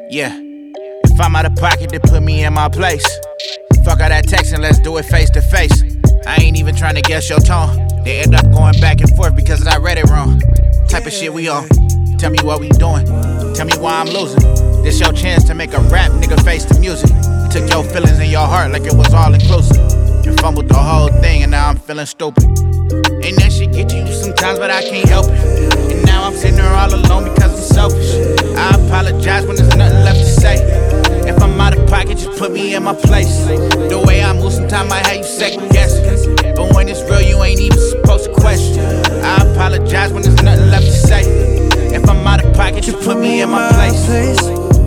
Yeah, if I'm out of pocket, then put me in my place. Fuck all that texting, let's do it face to face. I ain't even trying to guess your tone. They end up going back and forth because I read it wrong. Type of shit we on. Tell me what we doing. Tell me why I'm losing. This your chance to make a rap nigga face the music. Took your feelings in your heart like it was all inclusive. And fumbled the whole thing and now I'm feeling stupid. And that shit get to you sometimes, but I can't help it. And now I'm sitting there all alone because I'm selfish. I apologize when there's nothing left to say. If I'm out of pocket, just put me in my place. The way I move sometimes I have you second guessing. But when it's real, you ain't even supposed to question. I apologize when there's nothing left to say. If I'm out of pocket, just put me in my place.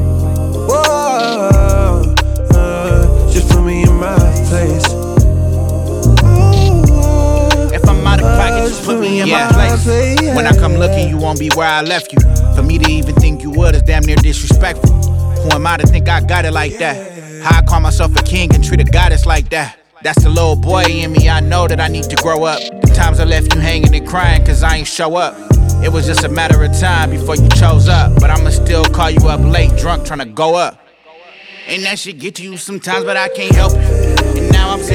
Whoa, just put me in my place. If I'm out of pocket, just put me in my place. When I come looking, you won't be where I left you. For me to even think you would is damn near disrespectful. Who am I to think I got it like that? How I call myself a king and treat a goddess like that? That's the little boy in me, I know that I need to grow up. The times I left you hanging and crying cause I ain't show up. It was just a matter of time before you chose up. But I'ma still call you up late, drunk, tryna go up. And that shit get to you sometimes, but I can't help it. And now I'm